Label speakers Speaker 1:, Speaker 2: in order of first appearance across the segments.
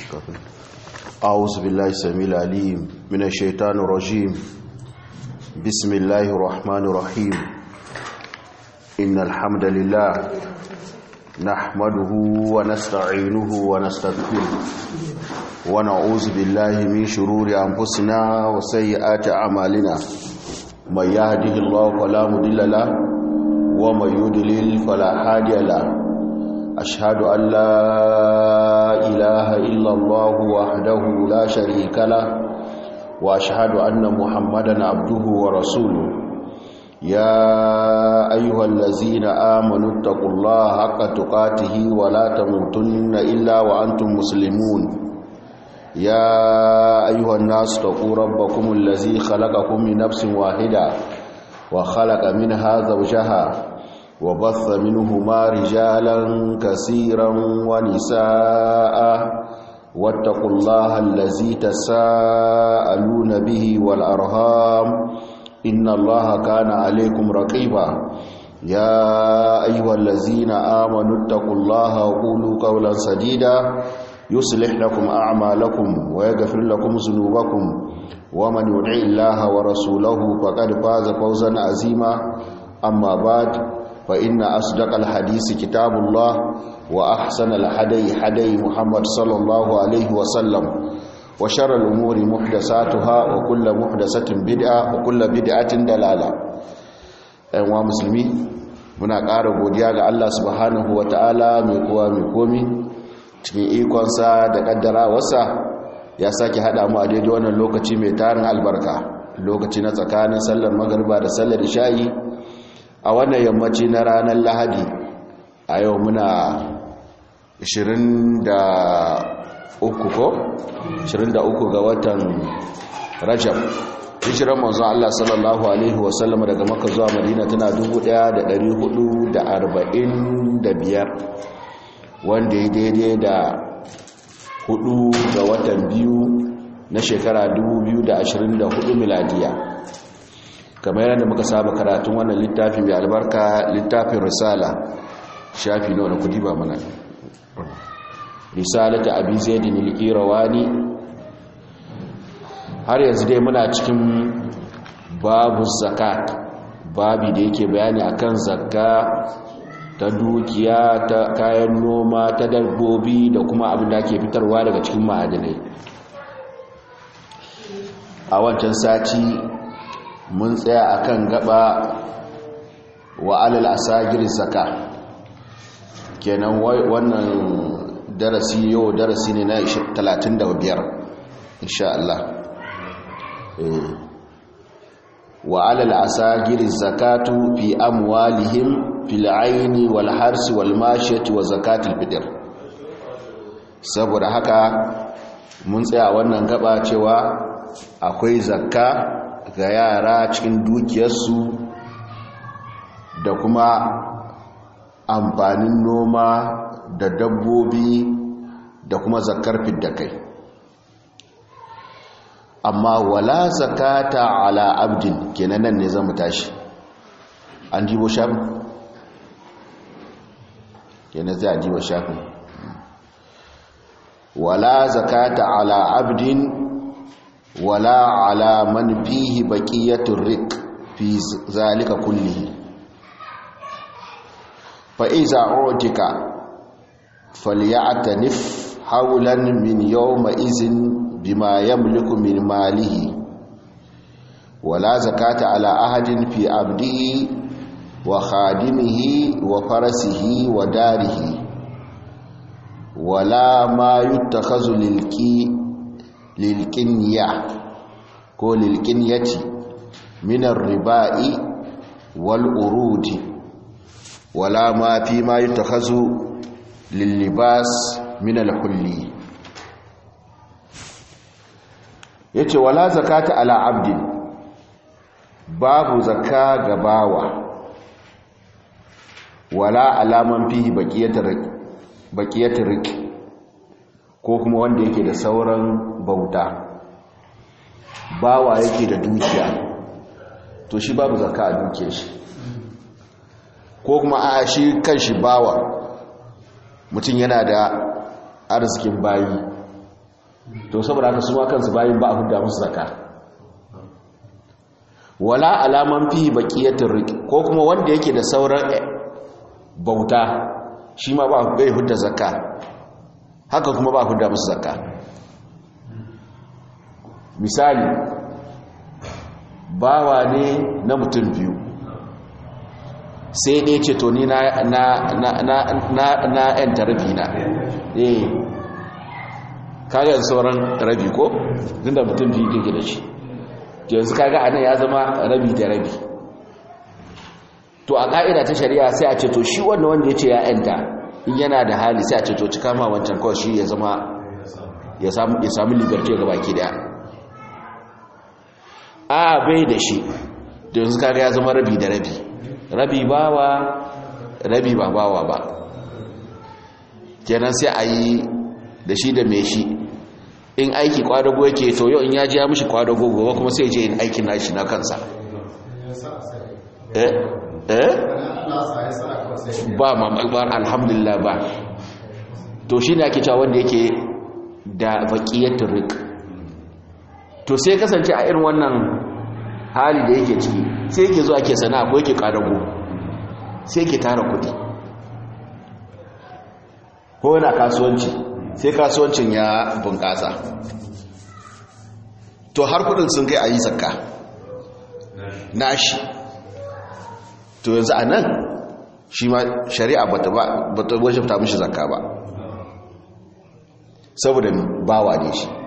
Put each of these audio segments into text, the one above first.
Speaker 1: أعوذ بالله السميع العليم من الشيطان الرجيم. بسم الله الرحمن الرحيم. إن الحمد لله نحمده ونستعينه ونستغفره ونعوذ بالله من شرور أنفسنا وسيئات أعمالنا. من يهده الله فلا مضل له ومن يضلل فلا هادي له. أشهد أن لا إله إلا الله وحده لا شريك له وأشهد أن محمدا عبده ورسوله. يا أيها الذين آمنوا اتقوا الله حق تقاته ولا تموتن إلا وأنتم مسلمون. يا أيها الناس اتقوا ربكم الذي خلقكم من نفس واحدة وخلق منها زوجها وبث منهما رجالا كثيرا ونساء واتقوا الله الذي تساءلون به والأرحام إن الله كان عليكم رقيبا. يا أيها الذين آمنوا اتقوا الله وقولوا قولا سديدا يصلح لكم أعمالكم ويغفر لكم ذنوبكم ومن يطع الله ورسوله فقد فاز فوزا عظيما. أما بعد فإن أصدق الحديث كتاب الله وأحسن الهدي هدي محمد صلى الله عليه وسلم وشر الأمور محدثاتها وكل محدثة بدعة وكل بدعة ضلالة. أيها المسلمين muna ƙara godiya ga Allah subhanahu wataala mai kowa mai komi cikin ikonsa da kaddarawarsa ya sake hada mu a daidai wannan lokaci mai tarin albarka, lokaci na tsakanin sallar magriba da sallar isha'i a wannan yammaci na ranar Lahadi. A yau muna 23 ga watan Rajab. Hijiran manzon Allah sallallahu alaihi wasallam daga Makka zuwa Madina tana 1445 wanda ya daidai da 4 ga watan biyu na shekara 2024 miladiya. kamar yadda muka saba karatun wannan littafi mai albarka, littafin risala, shafi nawa na kudi ba mana, risalatu abi zaidin al-qirawani. har yanzu dai muna cikin babu zakat, babi da yake bayani akan zakka ta dukiya, ta kayan noma, ta dabbobi da kuma abin da ake fitarwa daga cikin ma'adanai. a wancan sati mun tsaya akan gaba wa alal asagir zaka. kenan wannan darasi yau darasi ne na 35 insha Allah. wa alal asagir zakatu fi amwalihim fil aini wal harsi wal mashiyati wa zakatul fitr. saboda haka mun tsaya wannan gaba cewa akwai zakka ga yara cikin dukiyarsu da kuma amfanin noma da dabbobi da kuma zakkar fiddakai. amma wala zakata ala abdin, kenan nan ne zamu tashi. an jibo shafin? kenan zai jibo shafin. wala zakata ala abdin wala ala man fihi baqiyatur rik fi zalika kullihi. fa iza utika falyatanif hawlan min yawma izin bima yamliku min malihi. wala zakata ala ahadin fi abdihi wa khadimihi wa farasihi wa darihi wala ma yuttakhazu lilkinya ko lilkinyati min ar-riba'i wal urudi wala ma fi ma yutakhazu lil-libas min al-hulli. yace wala zakata ala abdi, babu zakka ga bawa, wala alaman fihi baqiyatur rik ko kuma wanda yake da sauran bauta. bawa yake da dukiya to shi babu zakka a dukiyar shi, ko kuma a shi kanshi bawa mutum yana da arzikin bayi
Speaker 2: to saboda haka su ma kansu bayin ba a hudda musu zakka. Wala alaman fi baqiyatir riq, ko kuma wanda yake da sauran bauta shi ma ba bai hudda zakka, haka kuma ba hudda musu zakka. Misali bawa ne na mutum biyu, sai ɗaya ce to ni na ‘yanta rabi na, kaga yanzu sauran rabi ko? tunda mutum biyu kake da shi, yanzu kaga anan ya zama rabi da rabi. To a ƙa'ida ta shari'a sai a ce to shi wanda ya ce ya ‘yanta in yana da hali sai a ce to cika ma wancan kawai shi ya zama ya samu liberty ga baki daya. A bai da shi, da yanzu kaga ya zama rabi da rabi, rabi bawa rabi ba bawa ba, kenan sai a yi da shi da mai shi. In aiki kwadago yake to yau in ya ji ya mishi kwadago gobe kuma sai je yin aikin nashi na kansa. Ba mamalbar alhamdulillah ba. To shi ne ake cewa wanda yake da baqiyatul riq. To sai kasance a irin wannan hali da yake ciki sai yake zuwa ke sana'a ko yake kwadago, sai yake tara kudi ko yana kasuwanci, sai kasuwancin ya bunƙasa, to har kudin sun kai a yi zakka nashi. To yanzu a nan shi ma shari'a ba ta wajabta mishi zakka ba, saboda bawa ne shi.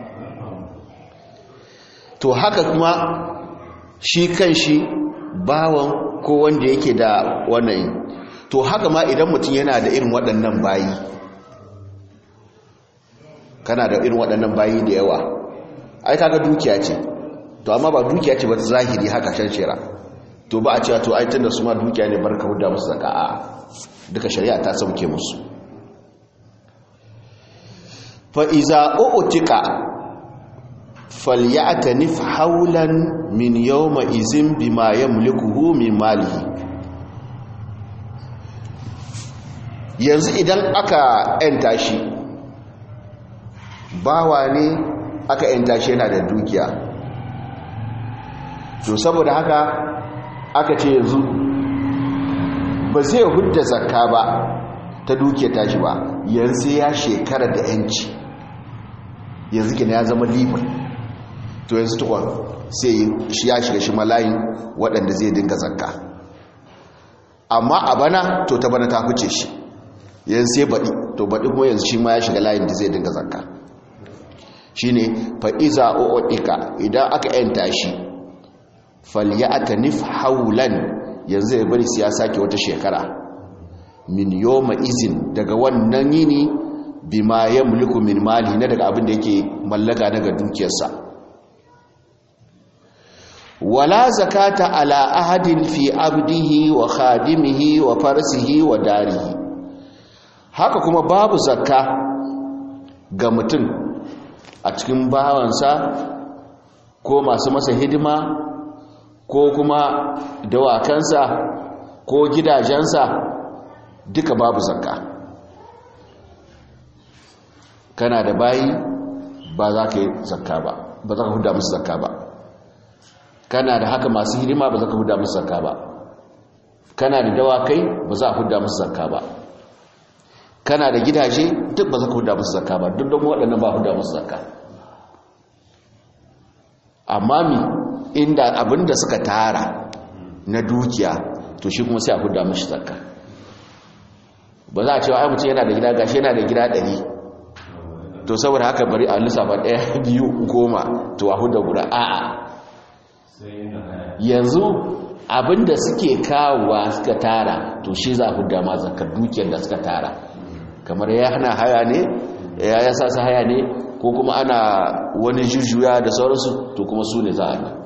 Speaker 2: To haka kuma shi kan shi bawan ko wanda yake da wannan. To haka ma idan mutum yana da irin waɗannan bayi, kana da irin waɗannan bayi da yawa, ai kaga dukiya ce, to amma ba dukiya ce ba ta zahiri haka shanshera, to ba a cewa to ai tunda su ma dukiya ne barka hudda musu zakka. A duka shari'a ta sauke musu. Fa iza utika falyatanif hawlan min yawma izin bima yamlikuhu min malihi. Yanzu idan aka yanta shi bawa ne, aka yanta shi yana da dukiya, to saboda haka aka ce yanzu ba zai hudda zakka ba ta dukiya tashi ba, yanzu ya shekara da yanci, yanzu kina ya zama libre. To yanzu tukwa sai shi ya shiga shi malayin waɗanda zai dinga zakka. Amma a bana to ta bana ta fice shi, yanzu sai baɗi, to baɗi kuma yanzu shi ma ya shiga layin da zai dinga zakka. Shi ne fa'iza o'odika, idan aka yanta shi falyatanif haulan, yanzu ya bari sai ya sake wata shekara min yawma izin, daga wannan yini bima yamliku min mali, na daga abin da yake mallaka daga dukiyarsa. Wala zakata ala ahadin fi abdihi wa khadimihi wa farsihi wa darihi. Haka kuma babu zakka ga mutum a cikin bawansa ko masu masa hidima ko kuma dawakansa ko gidajensa, duka babu zakka. Kana da bayi ba za ka yi zakka ba, ba za ka huda musu zakka ba. Kana da haka masu hidima ba za ka huda musu zakka ba. Kana da dawakai ba za a huda musu zakka ba. Kana da gidaje duk ba za ka huda musu zakka ba, duk don waɗannan ba huda musu zakka. Amma inda abinda suka tara na dukiya, to shi kuma sai a huda musu zakka. Ba za a cewa ai mutum yana da gida, gashi yana da gida 100, to saboda haka bari a lissafa 1 2 10 to a huda guda. A'a, yanzu abinda suke kawowa suka tara, to shi za a huda ma zakkar dukiyar da suka tara. Kamar ya hana haya ne, ya sa su haya ne, ko kuma ana wani jujjuya da sauransu, to kuma su ne za a yi.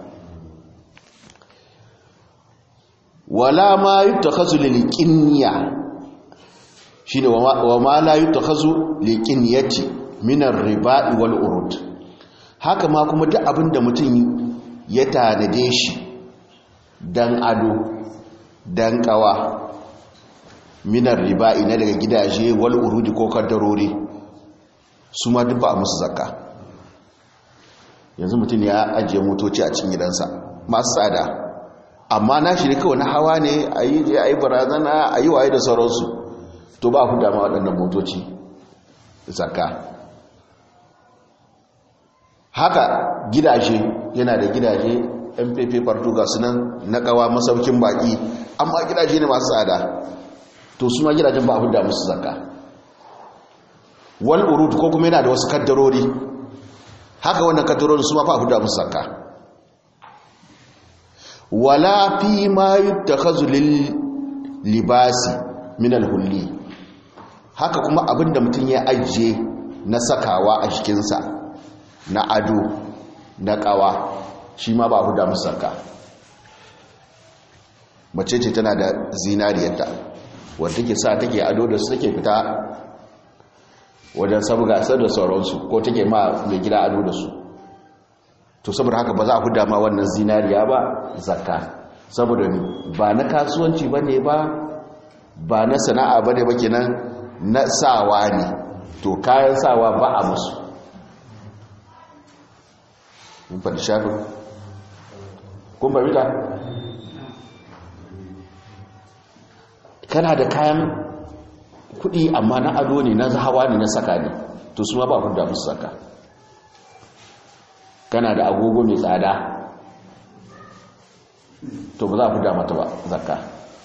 Speaker 2: Wala ma yutakhazu lil qinya, shine wa ma la yutakhazu lil qinyati min ar-riba'i wal urud. Haka ma kuma duk abinda mutum ya tanade shi dan ado, dan kawa, minar riba'i na daga gidaje wal urudi ko kaddarori, su ma duk ba a musu zakka. yanzu mutum ya ajiye motoci a cikin gidansa masu tsada, amma na shi ne kawai na hawa ne a yi barazana a yi waye da sauransu, to ba ku dama waɗannan motoci zakka. Haka gidaje, yana da gidaje mpp fartuga sunan na kawa masaukin baki, amma gidaje ne masu tsada, to su ma gidajen ba a huda musu zakka. Wal urud ko kuma yana da wasu kaddarori, haka wannan kaddarori su ma fa huda musu zakka. Wala fi ma yuttakhazu lil libasi min al hulli, haka kuma abinda mutum ya ajiye na sakawa a jikinsa na ado na kawa, shi ma ba huda musu zakka. Mace ce tana da zinariyarta wanda take sa take ado da su, take fita wajen sabga sai da sauransu, ko take ma mai gida ado da su, to saboda haka ba za a huda ma wannan zinariya ba zakka, saboda ba na kasuwanci bane ba na sana'a bane ba, kenan na sawa ne, to kayan sawa ba a musu. mun faɗi shafin kun fahimta. Kana da kayan kuɗi amma na ado ne, na hawa ne, na saka ne, to su ma ba huda musu zakka. Kana da agogo mai tsada, to ba za a huda mata ba zakka,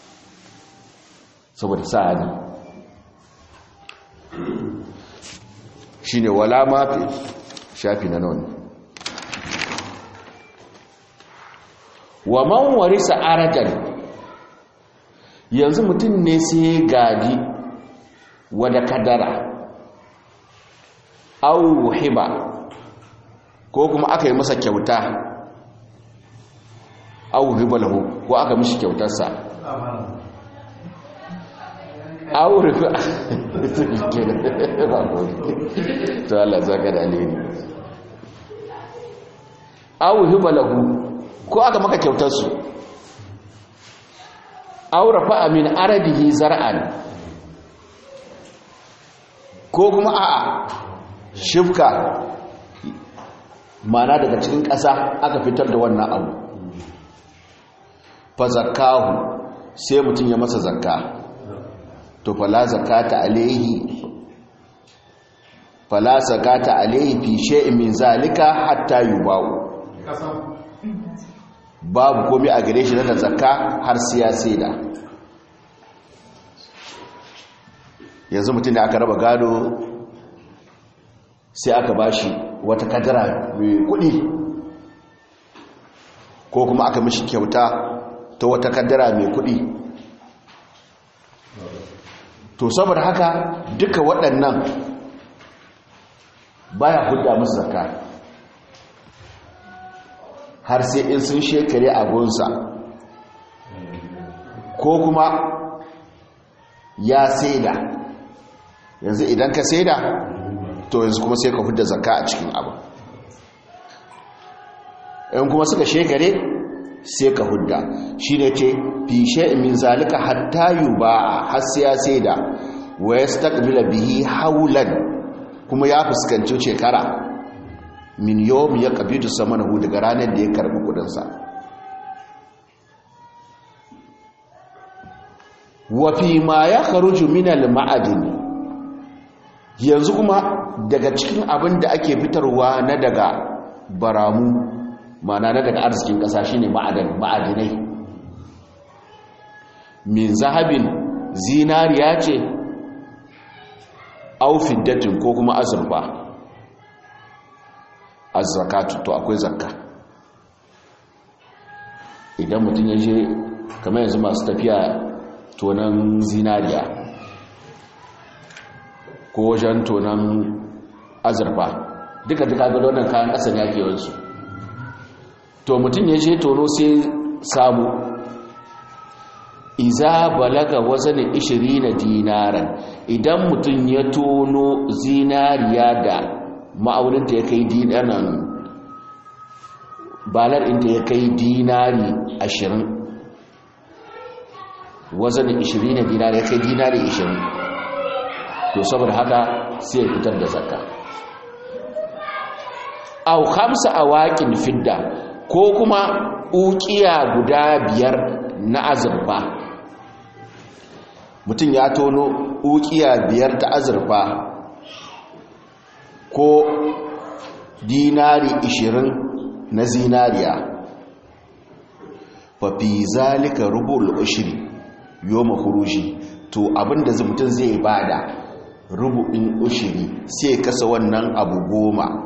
Speaker 2: saboda sa'a ne. Shi ne wala mafi shafi na nauni. Wa man warisa arajan, yanzu mutum ne sai gadi wada kadara, au hiba, ko kuma aka yi masa kyauta, au hiba lahu, ko aka mishi kyautarsa, au rufi to Allah zaka da alheri. Au hiba lahu, ko aka maka kyautarsu, aura fa'a min aradihi zar'an, ko kuma a'a shifka, mana daga cikin ƙasa aka fitar da wannan abu, fa zakahu, sai mutum ya masa zakka, to fala zakata alaihi fi shay'in min zalika hatta yubau, babu komai a gare shi na zakka har sai da. Yanzu mutum da aka raba gado sai aka bashi wata kadara mai kudi, ko kuma aka mishi kyauta ta wata kadara mai kudi, to saboda haka duka waɗannan baya hudda musu zakka har sai in sun shekare abunsa, ko kuma ya saida. Yanzu idan ka saida, to yanzu kuma sai ka hudda zakka a cikin abu. in kuma suka shekare sai ka hudda. Shi ne ce fi shay'in min zalika hatta yuba, har sai ya saida, wa yastaqbila bihi hawlan, kuma ya fuskanci shekara, min yawm ya qabidu samanahu, daga ranar da ya karbi kudinsa. Wa fi ma ya kharuju min al-ma'adin, yanzu kuma daga cikin abin da ake fitarwa na daga baramu, ma'ana na daga arzikin ƙasa shine ma'adinai, min zahabin, zinariya ce, au fiddatin, ko kuma azurfa, az-zakatu, to akwai zakka. Idan mutum ya je kamar yanzu masu tafiya tonan zinariya ko wajen tonan azurfa, duka ga wannan kayan ƙasa ne ake wansu, to mutum ya je tono sai samu iza balaga wazanin 20 dinaran, idan mutum ya tono zinariya da ma'auninta ya kai dinaran, balar inda ya kai dinari 20, wazanin 20 dinari ya kai dinari 20, to saboda haka sai ya fitar da zakka. au 5 awaqin fidda ko kuma uqiya guda 5 na azurfa. Mutum ya tono uqiya 5 ta azurfa ko dinari 20 na zinariya, fa fi zalika rubul ushri yawma khuruji, to abinda mutum zai bada rubu'in ushiri sai kasa wannan abu 10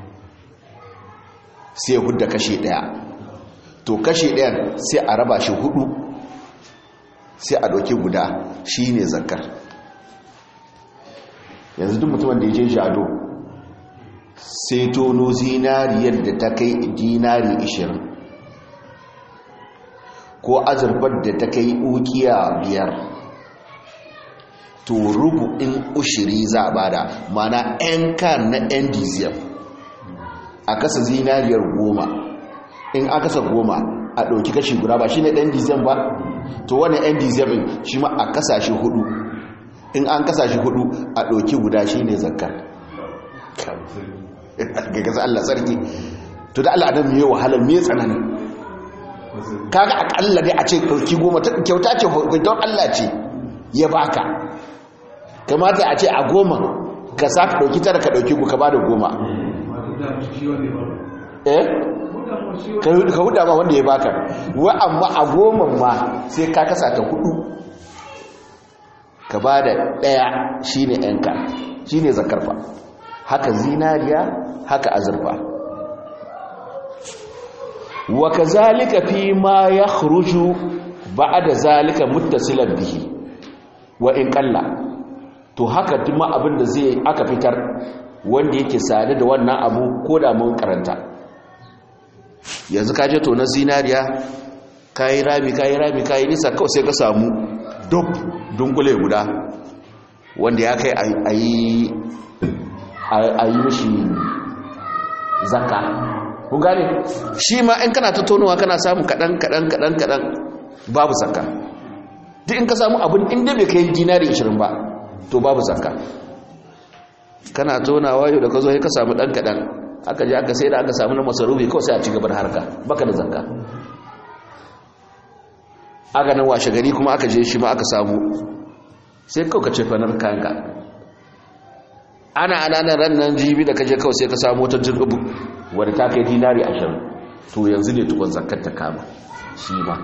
Speaker 2: sai hudda kashi 1, to kashi 1 sai a raba shi 4 sai a ɗauki guda shine zakar. yanzu duk mutumin da ya je jado sai tono zinariyar da ta kai dinari 20 ko azurfar da ta kai ukiya 5, to rubu'in ushiri za a bada, mana 'yan kan na 'yan diziyar a kasa zinariyar 10, in aka kasa 10 a ɗauki kashi guda ba shi ne ɗan diziyar ba, to wani 'yan diziyar shi ma a kasa shi 4, in an kasa shi 4 a ɗauki guda shi ne zakar. ga gasa Allah sarki, to da Allah adam mai wahala mai tsanani, kaga akalla dai a ce ɗauki 10 kyauta ce don Allah ce ya baka, kamata a ce a 10 ka sa ka ɗauki 9 ka ɗauki ka ba da 10, ka huda ma wanda ya baka wa, amma a 10 ma sai ka kasa ta 4 ka ba da 1 shine yanka, shine zakarfa. Haka zinariya haka azurfa. wa kazalika fi ma yakhruju ba'da zalika muttasilan bihi wa in qalla, to haka duma abin da zai aka fitar wanda yake sade da wannan abu ko da mun karanta. Yanzu kaje to na zinariya kai rami kai nisa kawai sai ka samu duk dunkule guda wanda ya kai ayi mishi zakka. Kun gane shi ma in kana ta tonowa kana samu kadan babu zakka. Duk in ka samu abin inda bai kai dinari 20 ba to babu zakka. Kana tonawa yau da ka zo sai ka samu dan kadan, aka je aka sai da aka samu na masarufi kawai sai a ci gaba da harka, baka da zakka. Aka nan washe gari kuma aka je shi ma aka samu, sai kawai ka ce fanar kanka. Ana ran nan jibi da kaje kawai sai ka samu wata jirgubu wadda ta kai dinari 20, to yanzu ne tukun zakkar ta kama shi ma.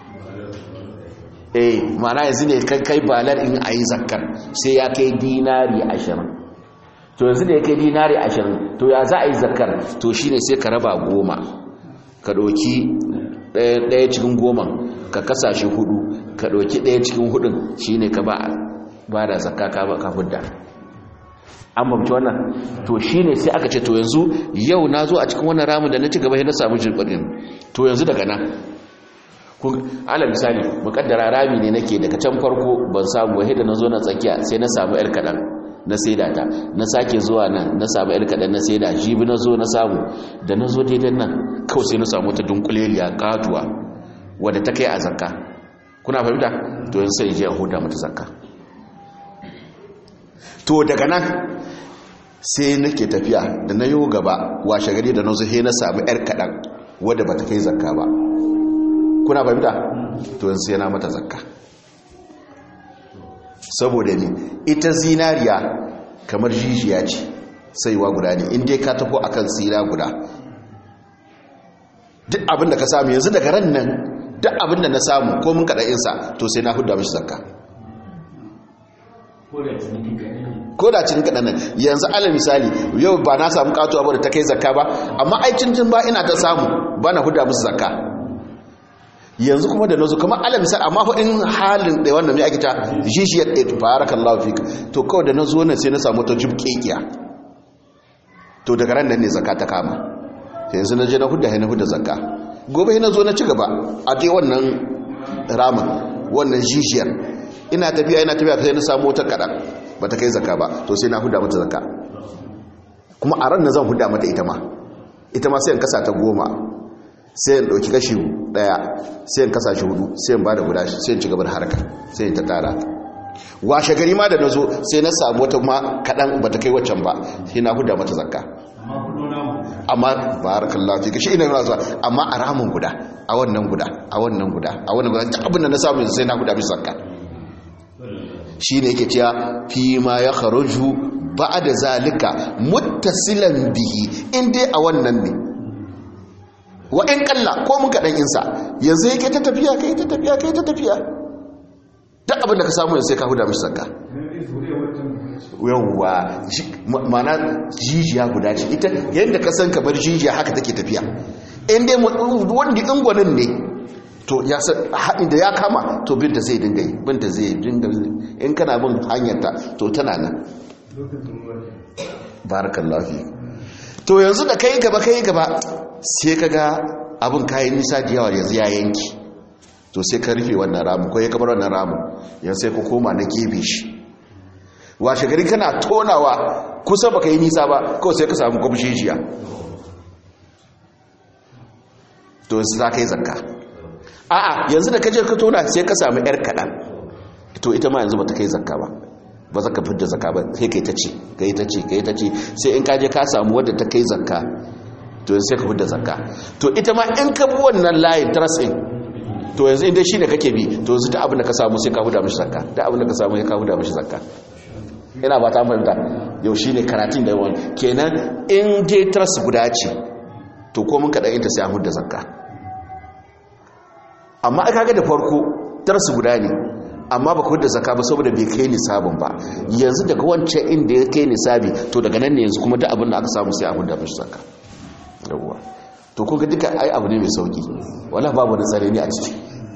Speaker 2: Mana yanzu ne kai balar in ayi zakkar sai ya kai dinari 20, to yanzu da ya kai dinari 20 to ya za a yi zakkar, to shine sai ka raba 10 ka ɗauki ɗaya cikin 10 ka kasa shi 4 ka ɗauki ɗaya cikin 4 shine ka ba da zakka ka fudda. An bamci wannan, to shine sai aka ce to yanzu yau na zo a cikin wannan ramin da na ci gaba sai na samu jirgin, to yanzu daga nan ala misali mukaddara rami ne nake daga can farko ban samu wahai da na zo na tsakiya sai na samu yar kadan na saida ta, na sake zuwa nan na samu yar kadan na saida, jibi na zo na samu, da na zo daidai nan kawai sai na samu ta dunkuleliya katuwa wadda ta kai a zakka. Kuna fahimta? To yanzu sai je a huda mata zakka. To daga nan sai nake tafiya da na yi gaba washe gari da na zo na samu yar kadan wadda ba ta kai zakka ba. Kuna fahimta? To yanzu sai na mata zakka. Saboda ni ita zinariya kamar jijiya ce, saiwa guda ne, inda ka tafi akan tsira guda, duk abinda ka samu yanzu daga ran nan, duk abinda na samu ko mun kada insa to sai na hudda mishi zakka. Ko da cikin kaɗan nan yanzu alal misali yau ba na samu katuwa ba da ta kai zakka ba, amma aikin jin ba ina ta samu ba na hudda musu zakka. Yanzu kuma da nazo kamar alal misali, amma fa in halin da wannan mai ake ta jishiyar barakallahu fik, to kawai da nazo nan sai na samu ta jibkekiya, to daga ran nan ne zakka ta kama. Yanzu na je na hudda zakka. Gobe na zo na ci gaba a dai wannan ramin wannan jishiyar, ina tafiya sai na samu wata kaɗan ba ta kai zakka ba, to sai na hudda mata zakka. Kuma a ran na zan hudda mata ita ma sai in kasa ta 10, sai in ɗauki kashi 1 sai in kasa shi 4 sai in ba da guda sai in ci gaba da harka sai in ta tara. Washe gari ma da na zo sai na samu wata ma kaɗan ba ta kai waccan ba, sai na hudda mata zakka. amma barakallahu fi kashi ina yana zuwa amma a ramin guda a wannan guda duk abin da na samu sai na guda bisa zakka shine yake cewa fi ma ya kharuju ba'da zalika muttasilan bihi in dai a wannan ne wa in kalla ko mun kadan insa yanzu yake ta tafiya kai ta tafiya duk abin da ka samu sai ka huda mishi zakka yawwa mana jijiya guda ce ita yadda ka san kamar jijiya haka take tafiya in dai wanda ingwanin ne to ya san haɗin da ya kama to binta zai dinga yi binta zai dinga in kana bin hanyarta to tana nan barakallahu fi to yanzu da kai gaba sai ka ga abin kayan nisa da yawa yanzu ya yanki to sai ka rufe wannan ramu ko ya kabar wannan ramu yanzu sai ka koma na gebe shi washe gari kana tonawa kusa baka yi nisa ba kawai sai ka samu kwamshijiya to za ka yi zakka a'a yanzu da kaje ka tona sai ka samu yar kaɗan to ita ma yanzu ba ta kai zakka ba za ka fidda zakka ba sai kai ta ce sai in kaje ka samu wadda ta kai zakka to yanzu sai ka fidda zakka to ita ma in ka bi wannan layin tarasin to yanzu inda shi ne kake bi to yanzu ta abin da ka samu sai ka huda mishi zakka da abin da ka samu ya ka huda mishi zakka ina ba ta fahimta yau shi ne karatun da yawan kenan in dai taras guda ce to ko mun kaɗan inta sai an huda zakka amma aka ga da farko taras guda ne amma ba ka huda zakka ba saboda bai kai nisabin ba yanzu daga wancan inda ya kai nisabi to daga nan ne yanzu kuma duk abin da aka samu sai an huda mishi zakka yawwa to kun ga duka ai abu ne mai sauki wala babu da tsare ne a ciki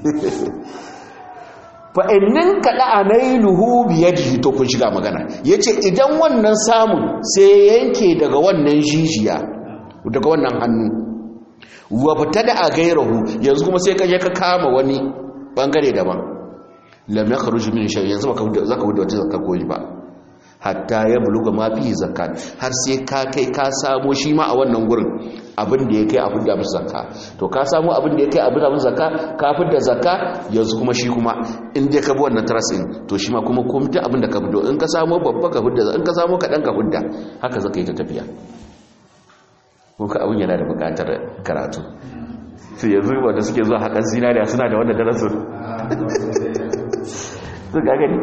Speaker 2: fa'innin kaɗa a nailuhu biyadihi to kun shiga magana ya ce idan wannan samun sai yanke daga wannan jijiya daga wannan hannu wa fita da a gairahu yanzu kuma sai kaje ka kama wani ɓangare daban lamya ka rushe min shari'a yanzu za ka wuce wata zakar koyi ba hatta ya buluga ma fi zakka har sai ka kai ka samo shi ma a wannan gurin abin da ya kai abin da musu zakka to ka samu abin da ya kai abin da musu zakka kafin da zakka yanzu kuma shi kuma in dai ka bi wannan tarasin to shi ma kuma komai abin da ka fito in ka samu babba ka fidda in ka samu kadan ka fidda haka zaka yi ta tafiya ko ka abin yana da bukatar karatu sai yanzu wanda suke zuwa hakan zinariya suna da wannan darasin su ga gani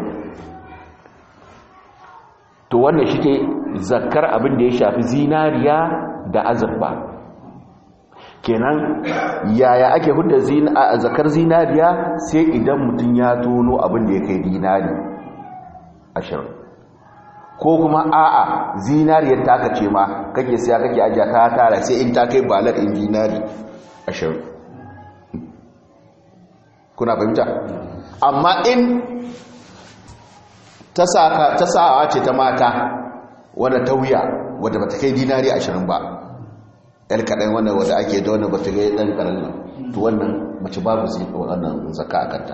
Speaker 2: to wannan shi ke zakkar abin da ya shafi zinariya da azurfa kenan yaya ake hudda zakar zinariya sai idan mutum ya tono abin da ya kai dinari 20 ko kuma a'a zinariyar ta kace ma kake siya kake ajiya ta tara sai in ta kai balar in dinari 20 kuna fahimta amma in ta sa'a ce ta mata wadda ta wuya wadda ba ta kai dinari 20 ba yar kaɗan wannan wadda ake da wannan ba ta gai ɗan ƙararren to wannan mace babu zai wannan zaka a kanta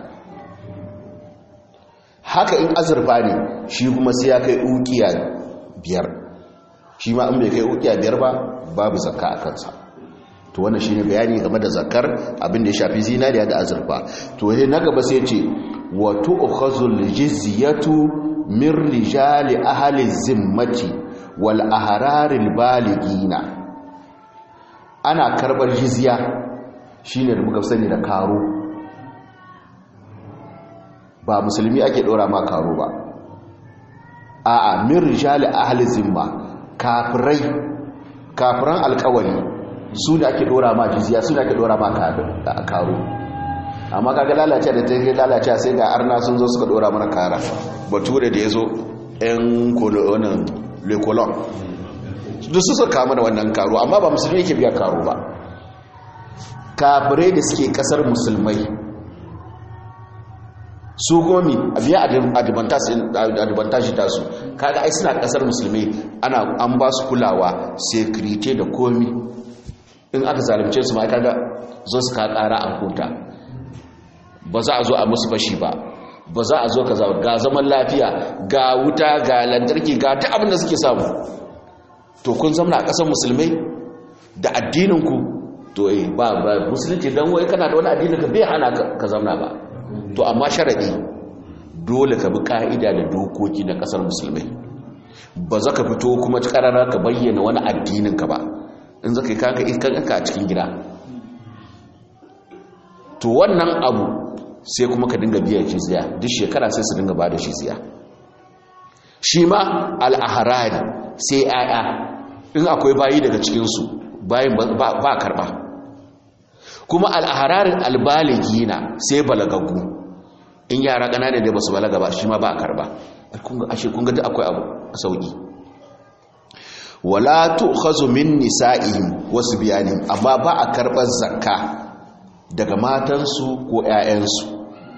Speaker 2: haka in azurfa ne shi kuma sai ya kai ukiya 5 shi ma in bai kai ukiya 5 ba babu zaka a kansa to wannan shi ne bayani game da zakar abin da ya shafi zinariya da azurfa to na gaba sai ce wato ukhazul jizyatu min rijali ahli zimmati wal ahraril baligina ana karbar jizya shine da muka sani da karo ba musulmi ake dora ma karo ba a'a min rijali ahli zimma kafiran alkawari su da ake dora ma jizya su da ake dora ma karo amma kaga lalace da take lalace sai ga arna sun zo suka dora mana kara bature da yazo ɗan kolonin le colon duk su suka mana wannan karo amma ba musulmi yake biya karo ba kafirai da suke kasar musulmai su gomi a biya advantage ta su kaga ai suna kasar musulmai an ba su kulawa security da komi in aka zalunce su ma kaga zo su ka kara an huta ba za a zo a musu bashi ba ba za a zo ka ga zaman lafiya ga wuta ga lantarki ga ta abin da suke samu to kun zama a ƙasar musulmai da addininku to ba musulunci don wai kana da wani addinin ka bai hana ka zama ba to amma sharaɗi dole ka bi ƙa'ida da dokoki na ƙasar musulmai ba za ka fito kuma ƙarara ka bayyana wani addinin ka ba in zaka yi kanka a cikin gida to wannan abu sai kuma ka dinga biyan jizya duk shekara sai su dinga ba da jizya shi ma al'aharari sai ya'ya in akwai bayi daga cikinsu bayin ba karba kuma al'ahararin albaligina sai balagaggu in yara ƙanana da ba su balaga ba shi ma ba karba ashe kun ga akwai abu a sauki wala tu'khazu min nisa'ihim wasu biyanihim amma ba a karɓar zakka daga matansu ko 'ya'yansu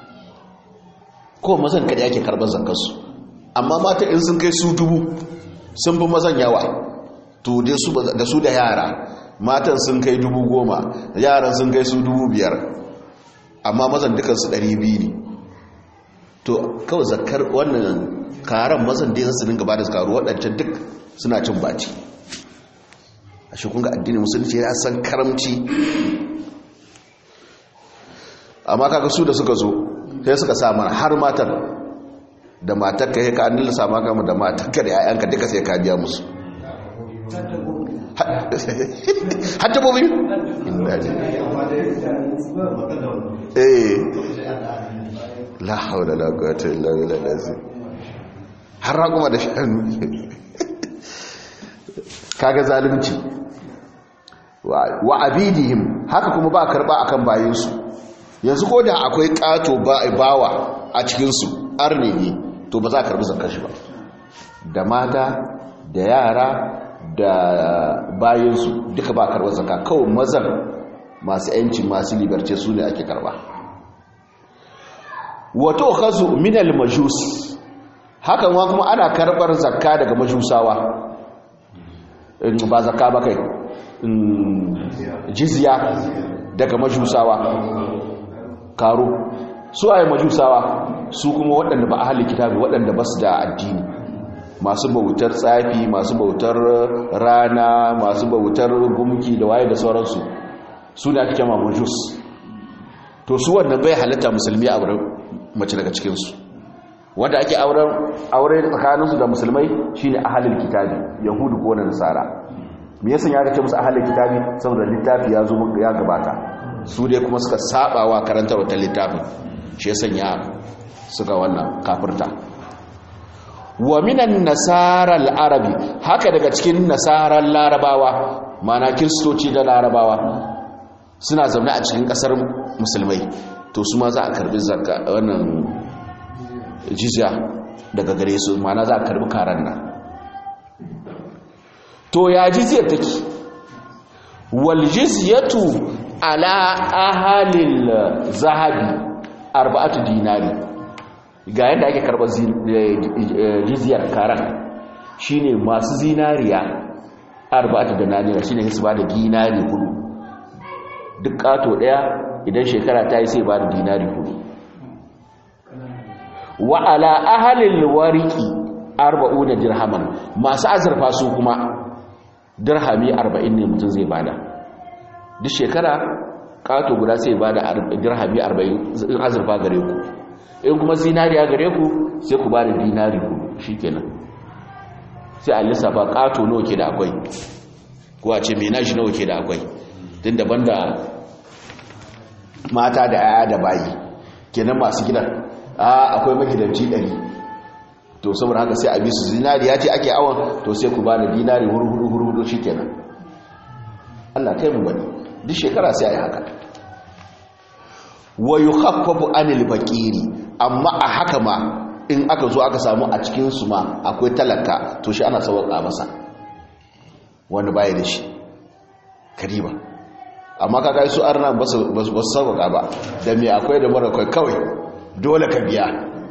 Speaker 2: ko mazan kada yake karɓar zakkarsu amma mata in sun kai su 1000 sun fi mazan yawa to dai su da su da yara matan sun kai 10,000 yaran sun kai su 5,000 amma mazan dukansu 200 ne to kawai zakkar wannan karan mazan dai zasu dinga ba da karu waɗancan duk suna cin baci a shi kunga addinin musulunci ya san karamci amma kaga su da suka zo sai suka sa mana har matan da matarka ya ka an nila sama kama da matarka da 'ya'yanka duka sai ka biya musu hatta bobi la haula la quwwata illa billah har raguma da shanu kaga zalunci wa abidihim haka kuma ba karba akan bayinsu yanzu ko da akwai kato bawa a cikin su arne ne to ba za ka karbi zakar shi ba da mata da yara da bayinsu duka ba karba zakka kawai mazan masu yanci masu liberce su ne ake karba wato khazu min al majus hakan wa kuma ana karbar zakka daga majusawa ba zakka ba kai jizya daga majusawa karo su ayi majusawa su kuma waɗanda ba ahli kitabi waɗanda ba su da addini masu bautar tsafi masu bautar rana masu bautar gumki da waye da sauransu su da ake kama majus to su wannan bai halatta musulmi a wurin mace daga cikinsu wanda ake aure tsakaninsu da musulmai shine ahlul kitabi yahudu ko nasara me yasa ya ce musu ahlul kitabi saboda littafi ya zo ya gabata su dai kuma suka saba wa karantar wata littafin shi yasa ya suka wannan kafirta wa minan nasara al-arabi haka daga cikin nasaran larabawa mana kristoci da larabawa suna zaune a cikin kasar musulmai to su ma za a karbi zakka wannan jizya daga gare su mana za a karbi karan nan to ya jizyar take wal jizyatu ala ahalil zahabi 4 dinari ga yadda ake karbar jizyar karan shine masu zinariya 4 dinari shine su ba da dinari 4 duk kato daya idan shekara ta yi sai ba da dinari 4 wa ala ahalil wariki 40 dirhaman masu azurfa su kuma dirhami 40 ne mutum zai bada duk shekara kato guda sai bada dirhami 40 in azurfa gare ku in kuma zinariya gare ku sai ku bada dinari 4 shikenan sai a lissafa kato nawa ke da akwai ko a ce menaji nawa ke da akwai din daban da mata da yaya da bayi kenan masu gidan akwai magidanci 100 to saboda haka sai a bi su zinariya ce ake awon to sai ku bada dinari huru shikenan Allah kai mu bane duk shekara sai ayi haka wa yukhaffafu anil faqiri amma a haka ma in aka zo aka samu a cikin su ma akwai talaka to shi ana sauka masa wani baya da shi kariba amma kaga su arna ba su sauka ba da me akwai da mara kai kawai dole ka biya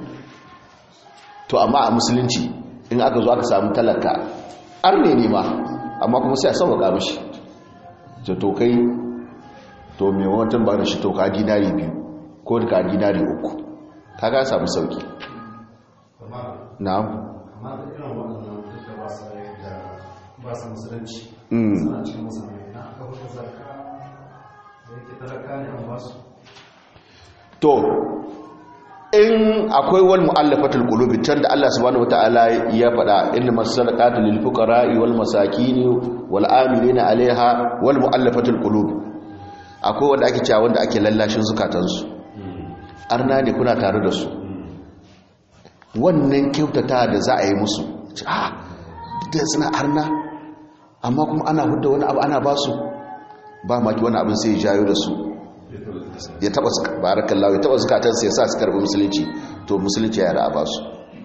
Speaker 2: to amma a musulunci in aka zo aka samu talaka arne ne ma amma kuma sai a sauka mishi to kai to me wantan ba da shi to ka dinari 2 ko ka dinari 3 kaga samu sauki na'am
Speaker 3: amma da irin wannan da ba su musulunci suna cikin musulmai na aka wata zarka da yake talaka ne an ba su
Speaker 2: to in akwai wal mu'allafatul qulubi can da Allah subhanahu wataala ya faɗa inna masadaqatu lil fuqara'i wal masakin wal amilina 'alayha wal mu'allafatul qulub akwai wanda ake cewa wanda ake lallashin zukatansu arna ne kuna tare da su wannan kyautata da za a yi musu da suna arna amma kuma ana hudda wani abu ana ba su ba maki wani abin sai ya jayo da su ya taba barakallahu ya taba zukatansu ya sa su karbi musulunci to musulunci ya ra'a ba su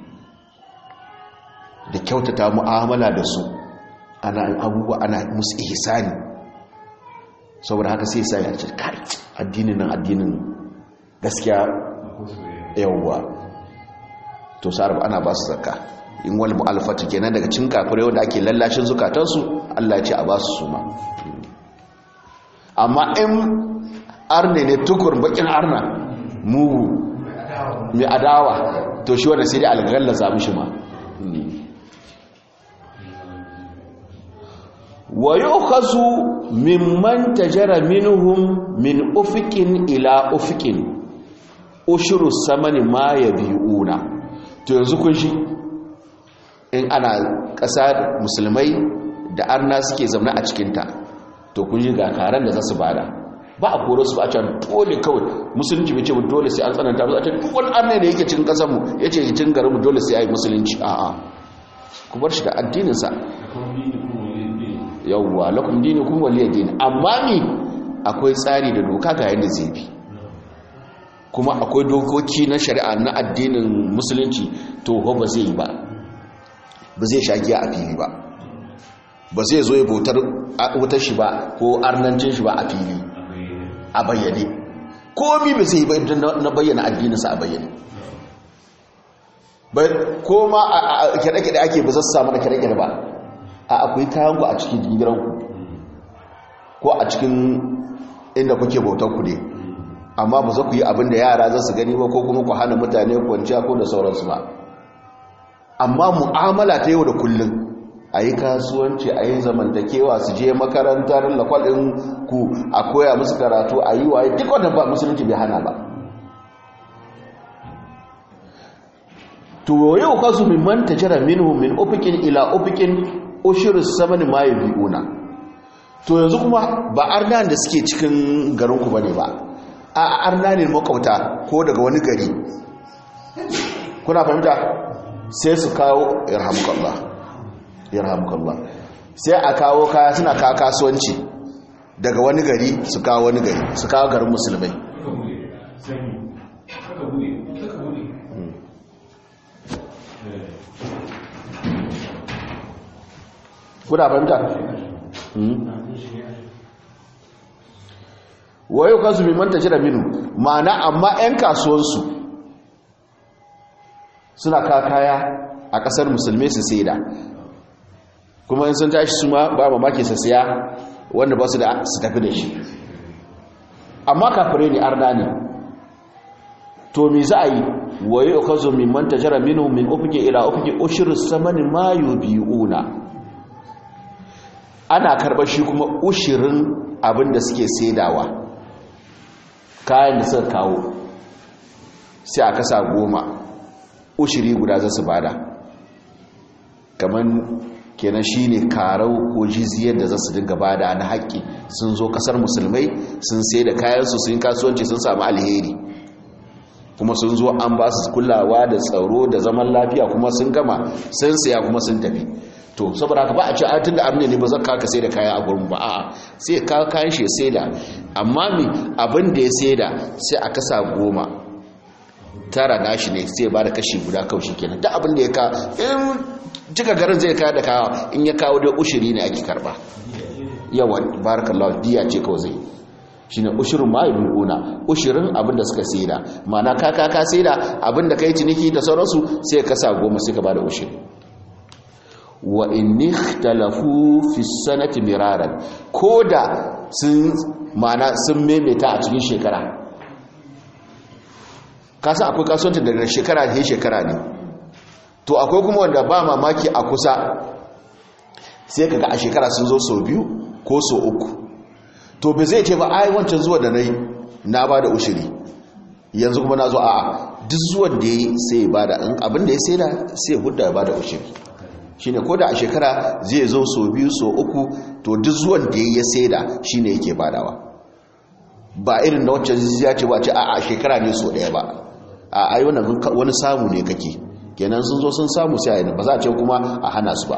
Speaker 2: da kyautata mu'amala da su ana abubuwa ana musu ihsani saboda haka sai sai ya ce kai addinin nan addinin gaskiya yawwa to sarab ana ba su zakka in wal mu'alfatu kenan daga cikin kafirai wanda ake lallashin zukatansu Allah ya ce a ba su suma amma in arne ne tukur bakin arna mugu mai adawa to shi wanda sai dai algalla za mishi ma wa yukhazu mimman tajara minhum min ufiqin ila ufiqin ushuru samani ma yabiuna to yanzu kun shi in ana ƙasa musulmai da arna suke zaune a cikinta to kun ji ga karan da za su bada ba a koro su ba a can dole kawai musulunci bai ce mu dole sai an tsananta ba a can duk wani arna da yake cikin ƙasarmu ya ce cikin garinmu dole sai a yi musulunci a'a ku bar shi da addininsa yawwa lakum dinukum waliya din amma ni akwai tsari da doka ga yanda zai bi kuma akwai dokoki na shari'a na addinin musulunci to ba zai yi ba zai shagiya a fili ba zai zo ya bautar wutar shi ba ko arnancin shi ba a fili a bayyane komi ba zai yi ba na bayyana addininsa a bayyane ko ma a kyaɗe-kyaɗe ake ba zai samu da kyaɗe-kyaɗe ba akwai kayanku a cikin gidanku ko a cikin inda kuke bautanku ne amma ba za ku yi abin da yara za su gani ba ko kuma ku hana mutane kwanciya ko da sauransu ba amma mu'amala ta yau da kullum a yi kasuwanci a yi zamantakewa su je makarantar lakwalin ku a koya musu karatu a yi waye duk wadda ba musulunci bai hana ba to yau kasu min man tajara minhum min ufiqin ila ufiqin ushurus samani ma yabiuna to yanzu kuma ba arnan da suke cikin garin ku bane ba a arnanin makauta ko daga wani gari kuna fahimta sai su kawo yarhamukallah sai a kawo kaya suna kawo kasuwanci daga wani gari su kawo wani gari su kawo garin musulmai kuna fahimta wayo kansu bi manta jira minu ma'ana amma 'yan kasuwansu suna kaya a kasar musulmi su saida kuma in sun tashi su ma ba mamaki su siya wanda ba su da su tafi da shi amma kafirai ne arna ne to me za a yi wayo kansu bi manta jira minu min ufuke ila ufuke ushru samani ma yubiuna ana karɓar shi kuma ushirin abin da suke saidawa kayan da suka kawo sai a kasa 10 ushiri guda za su bada kamar kenan shi ne karau ko jiziyar da za su dinga bada na haƙƙi sun zo ƙasar musulmai sun sai da kayansu sun kasuwanci sun samu alheri kuma sun zo an ba su kulawa da tsaro da zaman lafiya kuma sun gama sun siya kuma sun tafi to saboda haka ba a ce tun da abin ne ba zan kaka sai da kaya a gurin ba a'a sai ka kayan shi sai da amma mi abin da ya sai da sai a kasa 10 tara nashi ne sai ba da kashi guda kawai shi kenan duk abin da ya ka in cika garin zai kawo da kawo in ya kawo da ushiri ne ake karba yawan barakallahu diya ce kawai zai shine ushirin ma yubuna ushirin abin da suka sai da ma'ana ka sai da abin da kai ciniki da sauransu sai ka kasa 10 sai ka ba da ushiri wa in ikhtalafu fi sanati miraran koda sun mana sun maimaita a cikin shekara kasa akwai kasuwanci daga shekara da shekara ne to akwai kuma wanda ba mamaki a kusa sai kaga a shekara sun zo sau 2 ko sau 3 to bai zai ce ba ai wancan zuwa da nayi na ba da ushiri yanzu kuma na zo a duk zuwan da ya sai ya bada abin da ya sai da sai ya hudda ya bada ushiri shine ko da a shekara zai zo so 2 so 3 to duk zuwan da ya sai da shine yake badawa ba irin da wacce ya ce ba ce a shekara ne so daya ba a ai wani samu ne kake kenan sun zo sun samu sai ayi ba za a ce kuma a hana su ba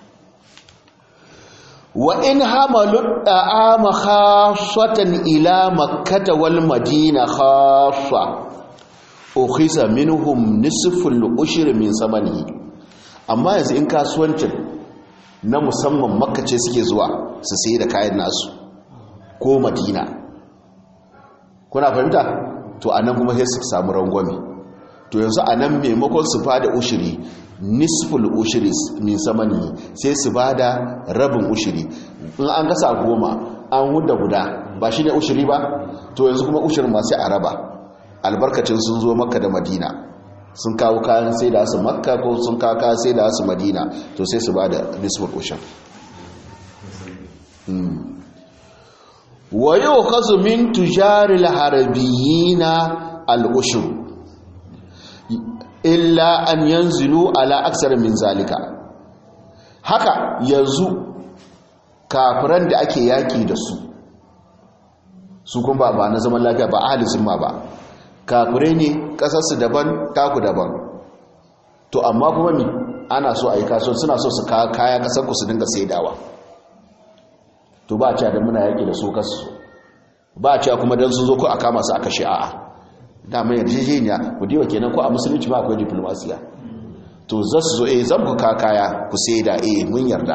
Speaker 2: wa in hamalu da'ama khassatan ila makkah wal madina khassa ukhisa minhum nisful ushr min samani amma yanzu in kasuwancin na musamman makka ce suke zuwa su sayi da kayan nasu ko madina kuna fahimta to anan kuma sai su samu rangwame to yanzu anan maimakon su fada ushiri nisful ushiri min samani sai su bada rabin ushiri in an gasa 10 an huda guda ba shine ushiri ba to yanzu kuma ushirin ma sai a raba albarkacin sun zo makka da madina sun kawo kayan sai da su makka ko sun kawo kayan sai da su madina to sai su bada nisful ushir wa yukhadhu min tujaril harbiyina al-ushr illa an yanzilu ala aksar min zalika haka yanzu kafiran da ake yaki da su kuma ba na zaman lafiya ba ahli zimma ba kafirai ne kasarsu daban taku daban to amma kuma mi ana so a yi kasuwan suna so su kaya kasar ku su dinga saidawa to ba a cewa da muna yaki da su kasu ba a cewa kuma don sun zo ko a kama su a kashe a'a damar yarjejeniya ku diwa kenan ko a musulunci ba akwai diplomasiya to za su zo zan ku kaya ku sai da mun yarda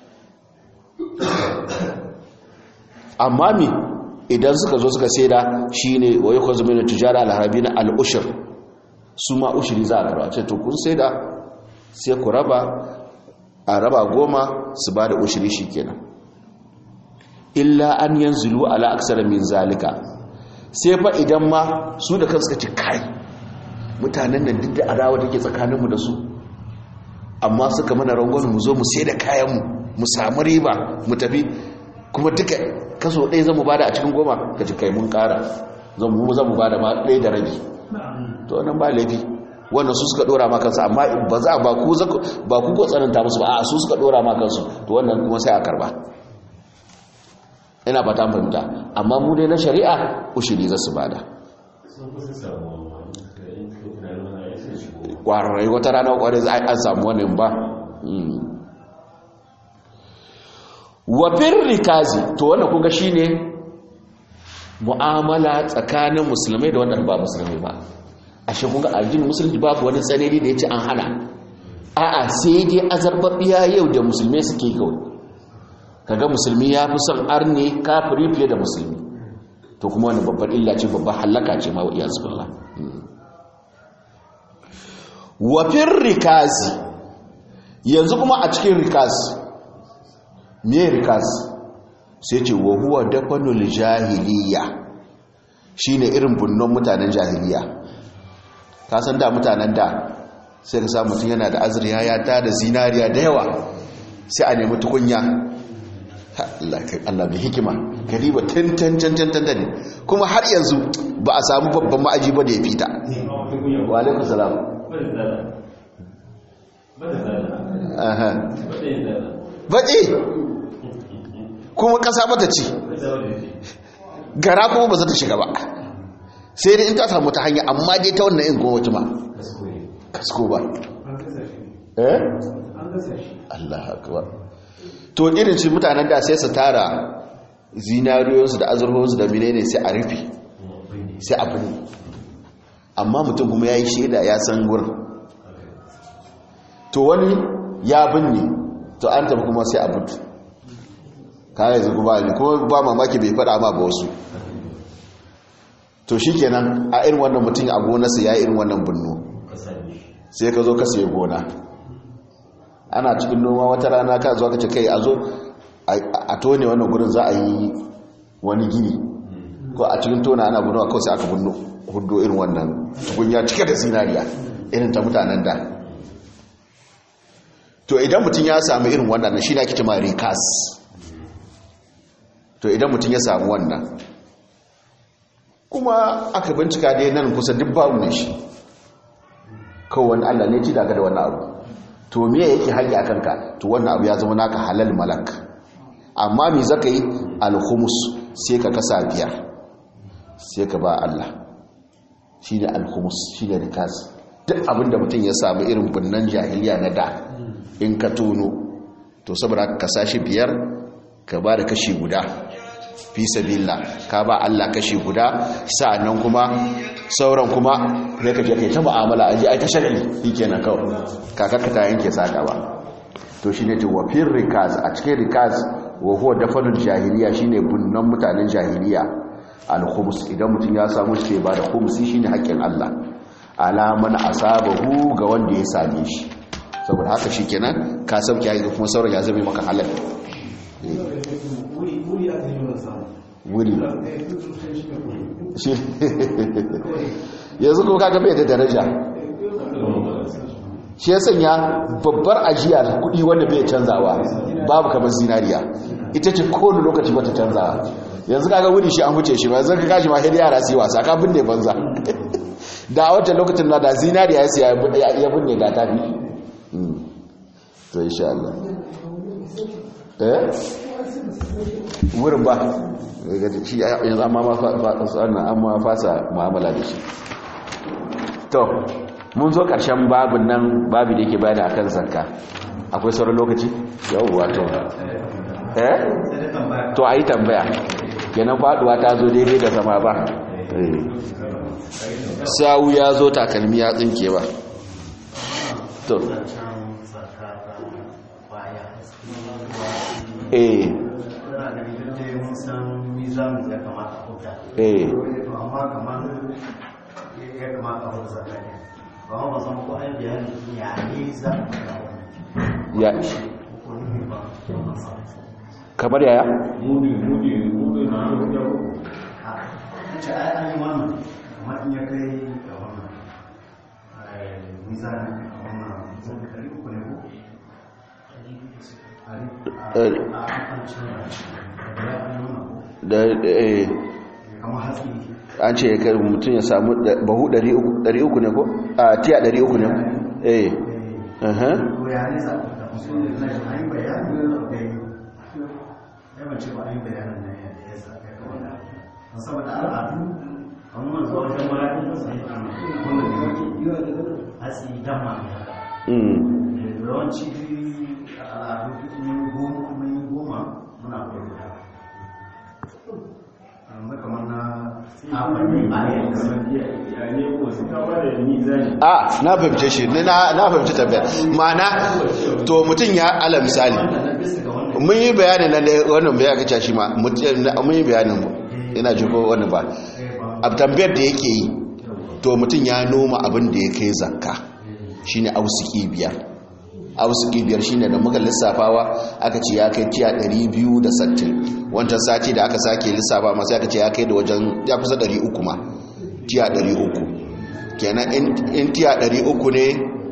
Speaker 2: amma mi idan suka zo suka sai da shi ne wa yi kwazo mai tujara alharabi na al'ushir su ma ushiri za a karba ce to kun sai da sai ku raba a raba 10 su ba da ushiri shi kenan illa an yanzulu ala aksara min zalika sai fa idan ma su da kansu ci kai mutanen nan duk da adawa take tsakaninmu da su amma suka mana rangon mu zo mu sai da kayanmu mu samu riba mu tafi kuma duka kaso ɗaya zan mu bada a cikin 10 ka ci kai mun ƙara zan mu bada ma 1 da rabi to wannan ba laifi wannan su suka dora ma kansu amma ba za ba ku ko tsananta musu ba a su suka dora ma kansu to wannan kuma sai a karba ina fata fahimta amma mu dai na shari'a ushiri za su bada ƙwararrai wata rana ƙwarai za a samu wannan ba wafin rikazi to wannan kunga shi ne mu'amala tsakanin musulmai da wanda ba musulmai ba a shi kunga aljini musulmi babu wani tsanani da ya ce an hana a'a sai dai azarbabbiya yau da musulmai suke kawai kaga musulmi ya fi son arne kafiri fiye da musulmi to kuma wani babbar illa ce babbar halaka ce ma iya zubillah wafin rikazi yanzu kuma a cikin rikazi me rikazi sai ce wa huwa dafanul jahiliya shine irin bunnon mutanen jahiliya ka san da mutanen da sai ka samu mutum yana da azriya ya da zinariya da yawa sai a nemi tukunya Allah mai hikima kariba tantantantantan ne kuma har yanzu ba a samu babban ma'aji ba da ya fita wa alaikun salam baɗi kuma ƙasa mata ce gara kuma ba za ta shiga ba sai dai in ta samu ta hanya amma dai ta wannan in kuma wata ma kasko ba Allah akbar to irin shi mutanen da sai su tara zinariyoyinsu da azurhoyinsu da menene sai a rufe sai a binne amma mutum kuma ya yi shaida ya san wurin to wani ya binne to an tafi kuma sai a butu kayan zuku ba ne kuma ba mamaki bai fada ma ba wasu to shi kenan a irin wannan mutum a gonarsa ya yi irin wannan binno sai ka zo ka sai gona ana cikin noma wata rana ka zuwa ka ce kai a zo a tone wannan gurin za a yi wani gini ko a cikin tona ana guduwa kawai sai aka hudu irin wannan gunya cike da zinariya irin ta mutanen da to idan mutum ya samu irin wannan shi na kici ma rikas to idan mutum ya samu wannan kuma kuma aka bincika dai nan kusa duk babu ne shi kawai Allah ne ci daga da wannan abu to me yake haƙi a kanka to wannan abu ya zama naka halal malak amma me zaka yi al-khumus sai ka kasa biyar sai ka ba Allah shine al-khumus shine rikaz duk abinda mutum ya samu irin bunnan jahiliya na da in ka tono to saboda ka sashi biyar ka ba da kashi guda fi sabilillah ka ba Allah kashi guda sa'annan kuma sauran kuma sai ka je kai ta mu'amala aje ai ta shagali shikenan kawai kakarka ta yanke saka ba to shine to wa fir rikaz a cikin rikaz wa huwa dafanul jahiliya shine bunnan mutanen jahiliya al-khums idan mutum ya samu shi ba da khumsi shine haƙin Allah ala man asabahu ga wanda ya same shi saboda haka shikenan ka sauke yayi kuma sauran ya zama maka halal wuri yanzu kuma kaga bai da daraja shi ya sanya babbar ajiya kudi wanda bai canzawa babu kamar zinariya ita ce kowane lokaci bata canzawa yanzu kaga wuri shi an huce shi ba zan kaga shi ma sai yara su yi wasa ka binne banza da a wata lokacin na da zinariya ya siya ya binne da tafi to insha Allah wurin ba shi yanzu amma fasa mu'amala da shi to mun zo ƙarshen babin nan babi da yake bayani akan zakka akwai sauran lokaci yawwa to ayi tambaya kenan faduwa ta zo daidai da zama ba sawu ya zo takalmi ya tsinke ba to
Speaker 3: amma kamar ya kamata a hudu zakka ne ba ma san ko ai bayani ya ne za
Speaker 2: ya kamar yaya
Speaker 3: mudu na hudu a ce ai an wannan amma in ya kai ga wannan mizani wannan zan kari ko ne
Speaker 2: da an ce mutum ya samu bahu 300 ne ko? a tiya 300 ne?
Speaker 3: yawanci al'adu goma muna kwaikwata kamar
Speaker 2: na fahimce shi na fahimci tabbiyar ma'ana to mutum ya ala misali mun yi bayanin na wannan bayan kaca shi ma mun yi bayanin ina jiko wannan ba a tambayar da yake yi to mutum ya noma abin da ya kai zakka shine ausiki biyar shine da muka lissafawa aka ce ya kai tiya 260 wancan sati da aka sake lissafa masu aka ce ya kai da wajen ya kusa 300 ma tiya 300 kenan in tiya 300 ne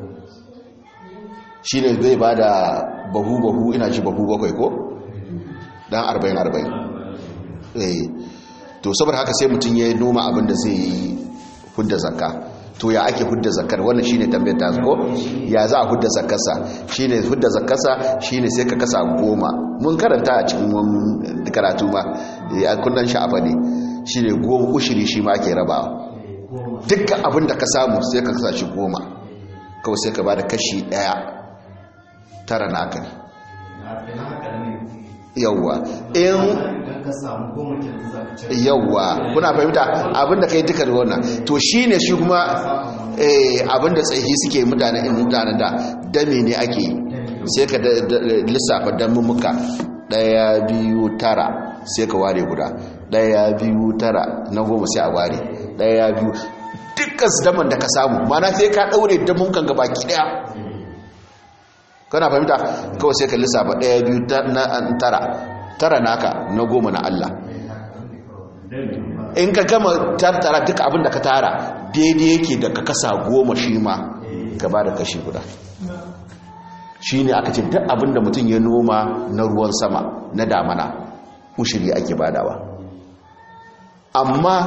Speaker 2: shine zai ba da bahu ina ji bahu bakwai ko dan 40 to saboda haka sai mutum ya noma abin da zai yi hudda zakka to ya ake hudda zakar wannan shine tambayar ta ko ya za a hudda zakarsa shine hudda zakarsa shine sai ka kasa 10 mun karanta a cikin karatu ma a kunnan sha'afa ne shine 10 ushiri shi ma ake rabawa dukkan abin da ka samu sai ka kasa shi 10 kawai sai ka bada kashi 1 tara naka ne yawwa in yawwa kuna fahimta abinda kai duka da wannan to shine shi kuma abinda tsayi suke mutanen da dame ne ake sai ka lissafa damummuka 1 2 9 sai ka ware guda 1 2 9 na 10 sai a ware 1 2 dukkan daman da ka samu mana sai ka daure damunkan gabaki daya kana fahimta kawai sai ka lissafa 1 2 tara naka na 10 na Allah in ka gama tattara duka abin da ka tara daidai yake da ka kasa 10 shi ma ka ba da kashi guda shi ne aka ce duk abin da mutum ya noma na ruwan sama na damana ushiri ake badawa amma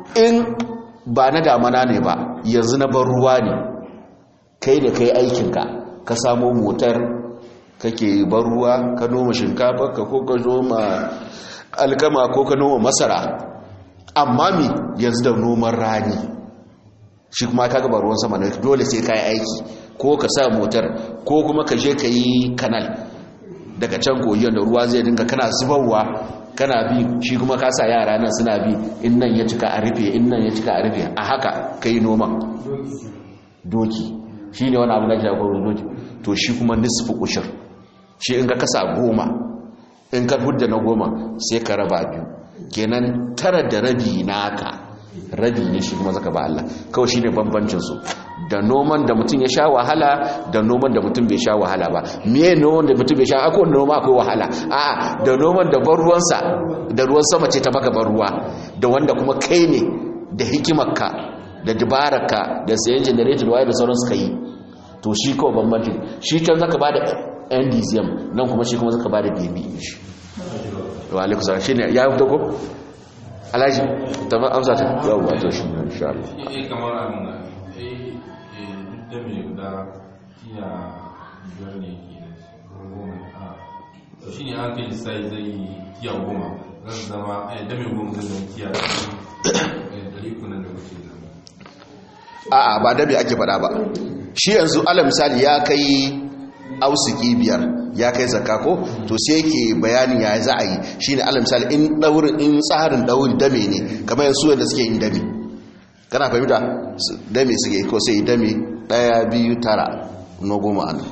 Speaker 2: in ba na damana ne ba yanzu na ban ruwa ne kai da kai aikinka ka samo motar kake ban ruwa ka noma shinkafa ka ko ka noma alkama ko ka noma masara amma mi yanzu da noman rani shi kuma ka gaba ruwan sama ne dole sai ka yi aiki ko ka sa motar ko kuma ka je ka yi kanal daga can koyon da ruwa zai dinga kana zubarwa kana bi shi kuma ka sa yara nan suna bi in nan ya cika a rufe in nan ya cika a rufe a haka ka yi noman doki shi ne wani abu na jagorar doki to shi kuma nisfi ushir shi in ka kasa 10 in ka hudda na 10 sai ka raba biyu kenan 9 da rabi naka rabi ne shi kuma zaka ba Allah kawai shi ne bambancinsu da noman da mutum ya sha wahala da noman da mutum bai sha wahala ba miye noman da mutum bai sha akwai noma akwai wahala a'a da noman da ban ruwansa da ruwan sama ce ta maka ban ruwa da wanda kuma kai ne da hikimarka da dabararka da sayan generator waye da sauran suka yi to shi kawai bambancin shi can zaka ba da endisium nan kuma shi kuma zaka ba da baby shi wa alaikum salam shine ya fito ko alhaji ta ba amsa ta yawa to shi ne insha Allah
Speaker 4: kamar an da me guda kiya biyar ne ke goma to shine an kai sai zai kiya goma zan zama da me goma zan kiya dari kunan da kuke
Speaker 2: a'a ba dabi ake faɗa ba shi yanzu ala misali ya kai ausiki 5 ya kai zakka ko to sai yake bayani ya za a yi shine ala misali in daurin in tsarin daurin dame ne kamar yanzu wanda suke yin dame kana fahimta dame suke ko sai dame 1 2 9 no goma an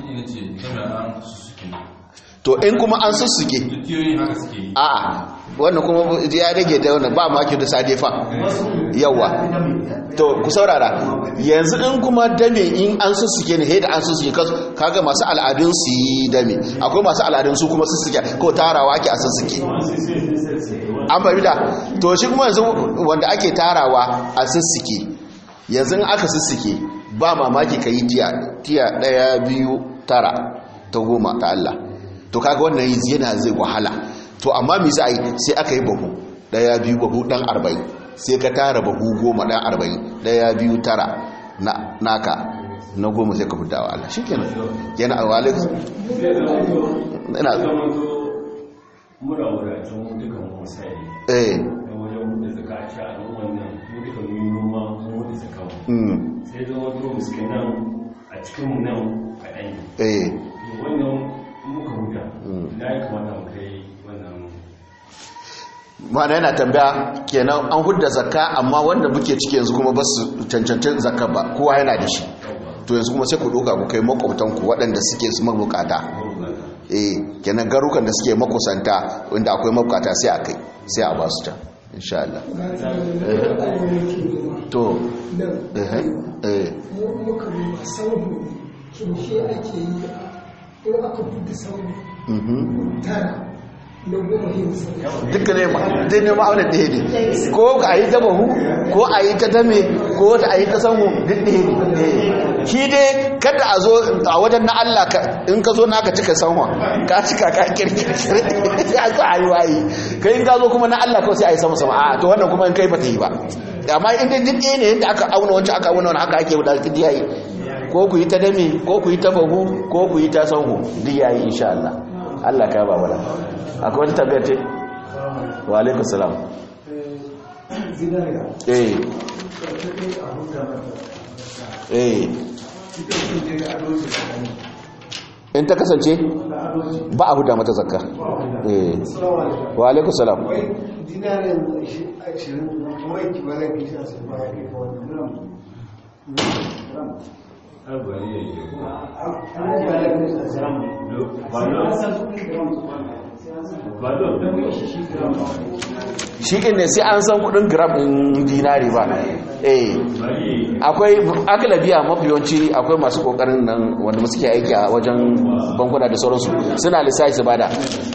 Speaker 2: to in kuma an sussuke a'a wannan kuma ya rage da wannan ba maki da sadefa yawa to ku saurara yanzu in kuma dame in an sussuke ne da an sussuke kaga masu al'adun su yi dame akwai masu al'adun su kuma sussuke ko tarawa ake a sussuke an fahimta to shi kuma yanzu wanda ake tarawa a sussuke yanzu aka sussuke ba mamaki ka yi tiya 1 2 9 ta 10 ta Allah to kaga wannan yana zai wahala to amma me za a yi sai aka yi bahu 1 2 bahu dan 40 sai ka tara bahu 10 dan 40 1 2 9 naka na 10 sai ka fita wa Allah shikenan yana awalik ina
Speaker 5: mura tun dukan musai wajen da zakaci a wannan dukan noma mu da zakawa sai da wato miskinan a cikin mu nan kaɗan wannan muka huta da ya kamata mu kai wannan
Speaker 2: mana yana tambaya kenan an hudda zakka amma wanda muke ciki yanzu kuma ba su cancantin zakka ba kowa yana da shi to yanzu kuma sai ku doka ku kai makwabtanku waɗanda suke su mabukata kenan garukan da suke makusanta wanda akwai mabukata sai a kai sai a ba su can insha Allah to
Speaker 6: muka ba sauhu kimshe ake yi in aka buɗe sauhu tara na goma yin sauhu
Speaker 2: duka ne ma'aunin ɗaya ne ko a yi ta bahu ko a yi ta dame ko ta a yi ta sanhu duk ɗaya ne shi dai kada a zo a wajen na Allah in ka zo naka cika sanwa ka cika ka kirkir ya zo a yi wayi kai in ka zo kuma na Allah kawai sai a yi sama sama a to wannan kuma in kai ba ta yi ba amma in dai duk ɗaya ne yadda aka auna wancan aka auna wani haka ake da duk yayi ko ku yi ta dame ko ku yi ta bahu ko ku yi ta sanhu duk yayi insha Allah Allah ka ba mana akwai wata tabbata ce wa alaikum salam in ta kasance ba a huda mata zakka wa alaikum salam shi ne sai an san kudin gram din dinari ba akwai akalabiya mafi yawanci akwai masu kokarin nan wanda suke aiki a wajen bankuna da sauransu suna lissafi su bada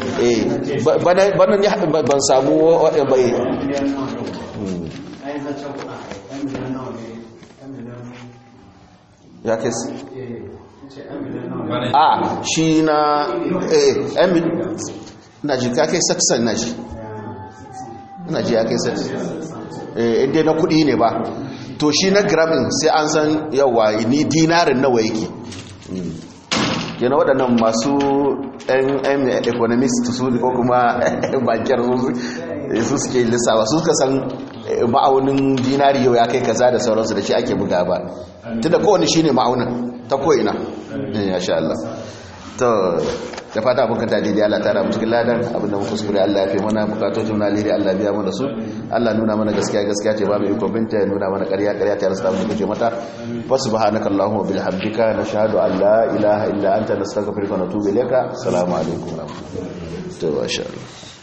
Speaker 2: ban samu waɗanda ya kai a shi na na ji ka kai satsan na ji ya kai satsan inda na kudi ne ba to shi na gramin sai an san yawa ni dinarin nawa yake yana waɗannan masu ɗan economist su ko kuma bankiyar su suke lissawa su suka san ma'aunin dinari yau ya kai kaza da sauransu da shi ake buga ba tunda kowane shi ne ma'aunin ta ko'ina ya sha Allah to da fata abin kan daidai Allah tara mu cikin ladan abinda muka kuskure Allah ya fi mana bukatocin na alheri Allah biya mana su Allah nuna mana gaskiya gaskiya ce ba mu iko binta ya nuna mana ƙarya ƙarya ta yarsa mu kuje mata wa subhanakallahumma bihamdika nashhadu an la ilaha illa anta nastaghfiruka wa natubu ilayka assalamu alaikum wa rahmatullahi wa barakatuh.